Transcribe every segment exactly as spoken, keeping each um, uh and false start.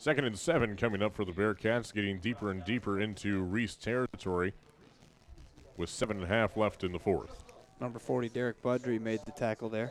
Second and seven coming up for the Bearcats, getting deeper and deeper into Reese territory with seven and a half left in the fourth. Number forty, Derek Budry, made the tackle there.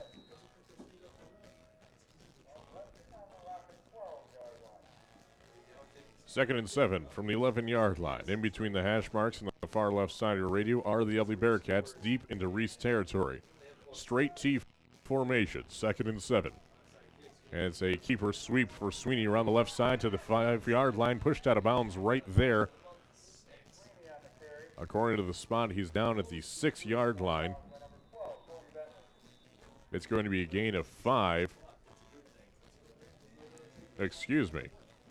Second and seven from the eleven-yard line. In between the hash marks and the far left side of your radio are the Ubly Bearcats deep into Reese territory. Straight T formation, second and seven. And it's a keeper sweep for Sweeney around the left side to the five-yard line, pushed out of bounds right there. According to the spot, he's down at the six-yard line. It's going to be a gain of five. Excuse me.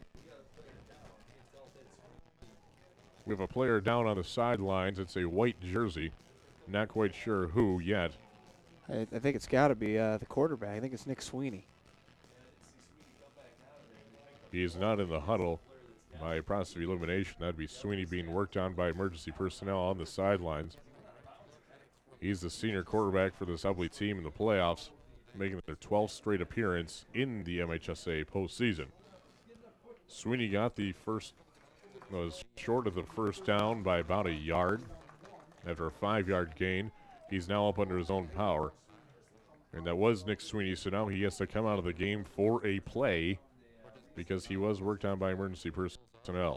We have a player down on the sidelines. It's a white jersey. Not quite sure who yet. I, I think it's got to be uh, the quarterback. I think it's Nick Sweeney. He is not in the huddle by process of elimination. That'd be Sweeney being worked on by emergency personnel on the sidelines. He's the senior quarterback for this Ubly team in the playoffs, making their twelfth straight appearance in the M H S A postseason. Sweeney got the first, was short of the first down by about a yard. After a five-yard gain, he's now up under his own power. And that was Nick Sweeney, so now he has to come out of the game for a play because he was worked on by emergency personnel.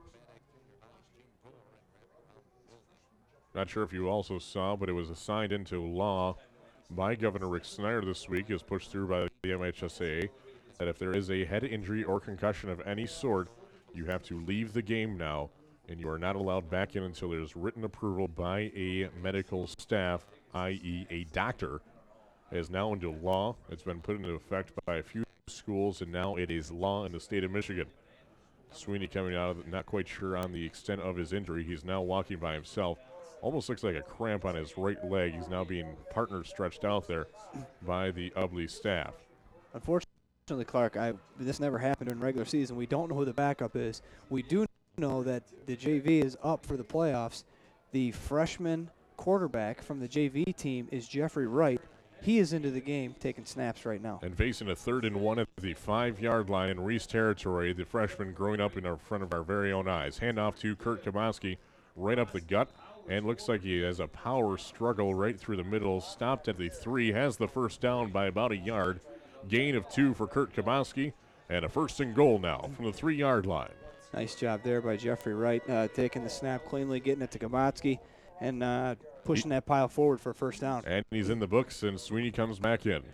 Not sure if you also saw, but it was assigned into law by Governor Rick Snyder this week. It was pushed through by the M H S A A that if there is a head injury or concussion of any sort, you have to leave the game now, and you are not allowed back in until there's written approval by a medical staff, that is a doctor. It is now into law. It's been put into effect by a few schools, and now it is law in the state of Michigan. Sweeney coming out of it, not quite sure on the extent of his injury. He's now walking by himself. Almost looks like a cramp on his right leg. He's now being partner stretched out there by the Ubly staff. Unfortunately, Clark, I, this never happened in regular season. We don't know who the backup is. We do know that the J V is up for the playoffs. The freshman quarterback from the J V team is Jeffrey Wright. He is into the game taking snaps right now. And facing a third and one at the five-yard line in Reese territory, the freshman growing up in our front of our very own eyes. Handoff to Kurt Kamoski right up the gut. And looks like he has a power struggle right through the middle. Stopped at the three, has the first down by about a yard. Gain of two for Kurt Kamoski, and a first and goal now from the three-yard line. Nice job there by Jeffrey Wright, uh, taking the snap cleanly, getting it to Kamoski, and uh, pushing he, that pile forward for a first down. And he's in the books, and Sweeney comes back in.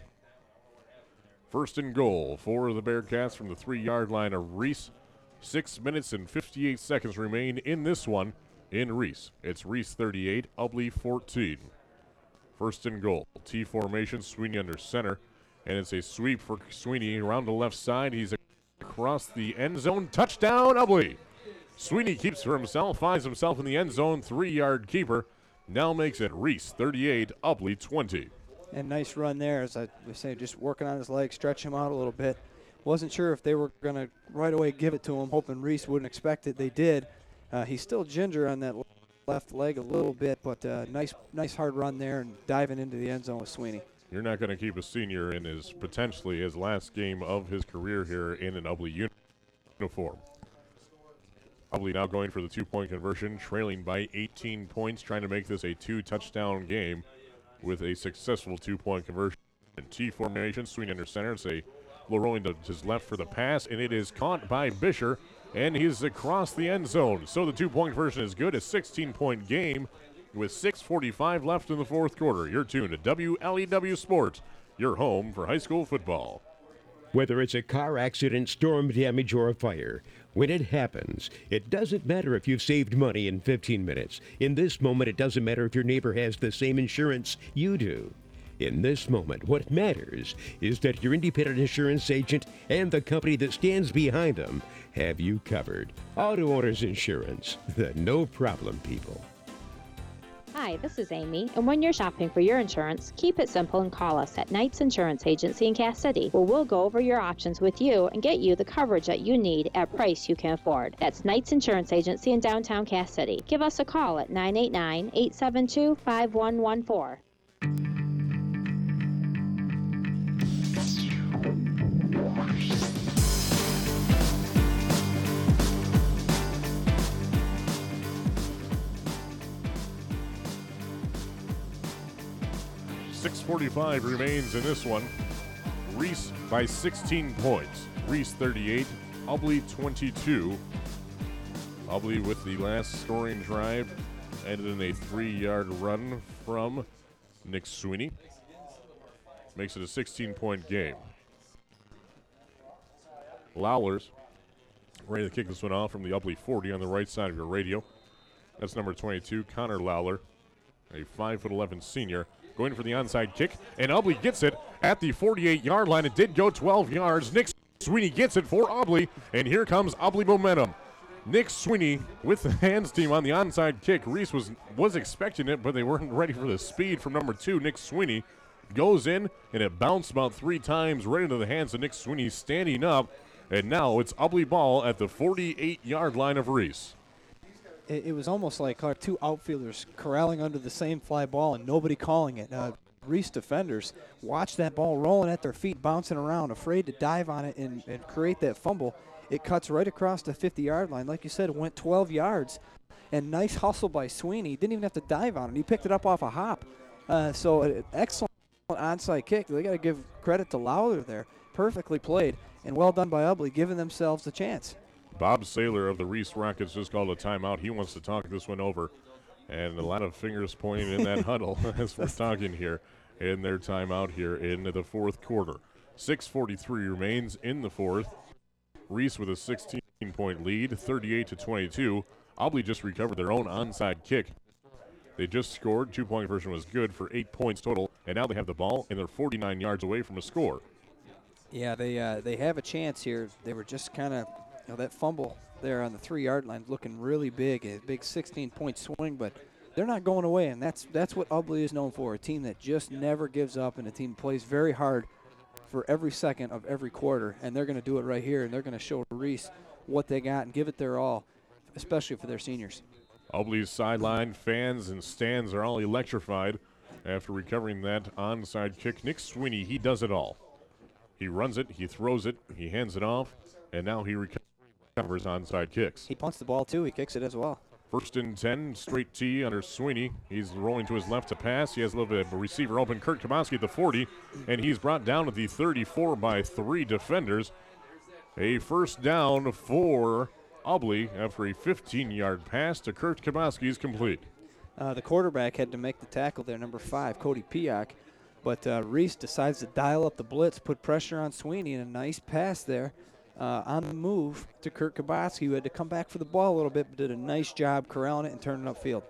First and goal for the Bearcats from the three-yard line of Reese. Six minutes and fifty-eight seconds remain in this one. In Reese, it's Reese thirty-eight, Ubly fourteen. First and goal, T formation, Sweeney under center, and it's a sweep for Sweeney around the left side. He's across the end zone, touchdown, Ubly. Sweeney keeps for himself, finds himself in the end zone, three-yard keeper. Now makes it Reese thirty-eight, Ubly twenty. And nice run there, as I was saying, just working on his legs, stretch him out a little bit. Wasn't sure if they were going to right away give it to him, hoping Reese wouldn't expect it. They did. Uh, he's still ginger on that left leg a little bit, but uh, nice nice hard run there and diving into the end zone with Sweeney. You're not going to keep a senior in his potentially his last game of his career here in an Ubly uniform. Ubly now going for the two-point conversion, trailing by eighteen points, trying to make this a two-touchdown game with a successful two-point conversion. T formation, Sweeney under center. It's a little rolling to his left for the pass, and it is caught by Bisher. And he's across the end zone. So the two-point conversion is good. A sixteen-point game with six forty-five left in the fourth quarter. You're tuned to W L E W Sports, your home for high school football. Whether it's a car accident, storm damage, or a fire, when it happens, it doesn't matter if you've saved money in fifteen minutes. In this moment, it doesn't matter if your neighbor has the same insurance you do. In this moment, what matters is that your independent insurance agent and the company that stands behind them have you covered. Auto Owners Insurance, the no-problem people. Hi, this is Amy, and when you're shopping for your insurance, keep it simple and call us at Knight's Insurance Agency in Cass City, where we'll go over your options with you and get you the coverage that you need at a price you can afford. That's Knight's Insurance Agency in downtown Cass City. Give us a call at nine eight nine, eight seven two, five one one four. six forty-five remains in this one. Reese by sixteen points. Reese thirty-eight, Ubly twenty-two. Ubly with the last scoring drive ended in a three-yard run from Nick Sweeney. Makes it a sixteen-point game. Lowlers ready to kick this one off from the Ubly forty on the right side of your radio. That's number twenty-two, Connor Lowler, a five foot eleven senior, going for the onside kick, and Ubly gets it at the forty-eight-yard line. It did go twelve yards. Nick Sweeney gets it for Ubly, and here comes Ubly momentum. Nick Sweeney with the hands team on the onside kick. Reese was, was expecting it, but they weren't ready for the speed from number two, Nick Sweeney. Goes in, and it bounced about three times right into the hands of Nick Sweeney, standing up. And now it's Ubly ball at the forty-eight-yard line of Reese. It, it was almost like our two outfielders corralling under the same fly ball and nobody calling it. Uh, Reese defenders watched that ball rolling at their feet, bouncing around, afraid to dive on it and, and create that fumble. It cuts right across the fifty-yard line. Like you said, it went twelve yards. And nice hustle by Sweeney. He didn't even have to dive on it. He picked it up off a hop. Uh, so an excellent onside kick. They got to give credit to Lowler there. Perfectly played. And well done by Ubly, giving themselves a chance. Bob Saylor of the Reese Rockets just called a timeout. He wants to talk this one over. And a lot of fingers pointing in that huddle as we're talking here in their timeout here in the fourth quarter. six forty-three remains in the fourth. Reese with a sixteen-point lead, thirty-eight to twenty-two. Ubly just recovered their own onside kick. They just scored. Two-point version was good for eight points total. And now they have the ball, and they're forty-nine yards away from a score. Yeah, they uh, they have a chance here. They were just kind of, you know, that fumble there on the three-yard line looking really big, a big sixteen-point swing, but they're not going away, and that's that's what Ubly is known for, a team that just never gives up and a team that plays very hard for every second of every quarter, and they're going to do it right here, and they're going to show Reese what they got and give it their all, especially for their seniors. Ubly's sideline fans and stands are all electrified after recovering that onside kick. Nick Sweeney, he does it all. He runs it, he throws it, he hands it off, and now he recovers onside kicks. He punts the ball, too. He kicks it as well. First and ten, straight T under Sweeney. He's rolling to his left to pass. He has a little bit of a receiver open. Kurt Kamoski at the forty, and he's brought down to the thirty-four by three defenders. A first down for Ubly after a fifteen-yard pass to Kurt Kamoski is complete. Uh, the quarterback had to make the tackle there, number five, Cody Piak. But uh, Reese decides to dial up the blitz, put pressure on Sweeney, and a nice pass there uh, on the move to Kurt Kabotsky, who had to come back for the ball a little bit, but did a nice job corralling it and turning it upfield.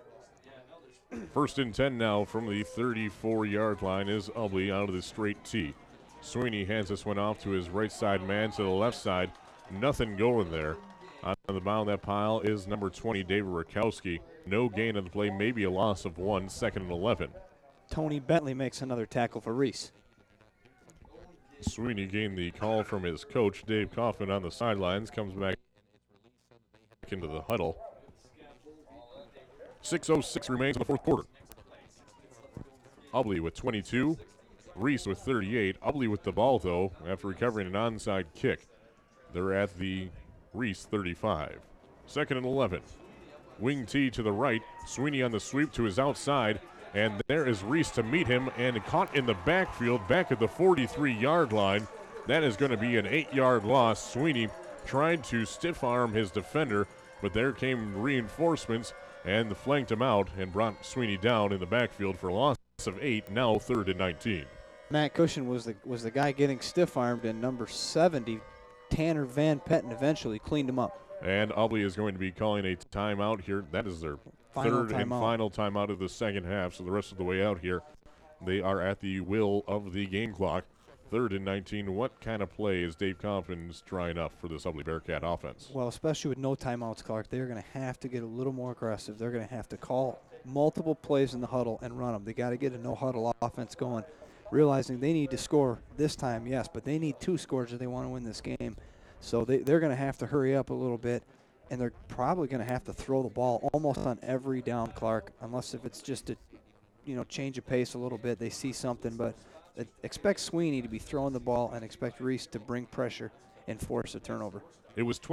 First and ten now from the thirty-four-yard line is Ubly out of the straight T. Sweeney hands this one off to his right side man to the left side. Nothing going there. On the bottom of that pile is number twenty, David Rakowski. No gain on the play, maybe a loss of one, second and eleven. Tony Bentley makes another tackle for Reese. Sweeney gained the call from his coach, Dave Kaufman, on the sidelines. Comes back into the huddle. six oh six remains in the fourth quarter. Ubly with twenty-two. Reese with thirty-eight. Ubly with the ball, though, after recovering an onside kick. They're at the Reese thirty-five. Second and eleven. Wing T to the right. Sweeney on the sweep to his outside. And there is Reese to meet him and caught in the backfield back at the forty-three-yard line. That is going to be an eight-yard loss. Sweeney tried to stiff arm his defender, but there came reinforcements and flanked him out and brought Sweeney down in the backfield for a loss of eight, now third and nineteen. Matt Cushion was the was the guy getting stiff-armed, and number seventy, Tanner Van Petten, eventually cleaned him up. And Ubly is going to be calling a timeout here. That is their Final third and timeout. final timeout of the second half. So the rest of the way out here, they are at the will of the game clock. Third and nineteen. What kind of play is Dave Kaufman's trying up for this Ubly Bearcat offense? Well, especially with no timeouts, Clark, they're going to have to get a little more aggressive. They're going to have to call multiple plays in the huddle and run them. They got to get a no-huddle offense going, realizing they need to score this time, yes, but they need two scores if they want to win this game. So they, they're going to have to hurry up a little bit, and they're probably going to have to throw the ball almost on every down, Clark, unless if it's just a, you know, change of pace a little bit. They see something, but uh, expect Sweeney to be throwing the ball and expect Reese to bring pressure and force a turnover. It was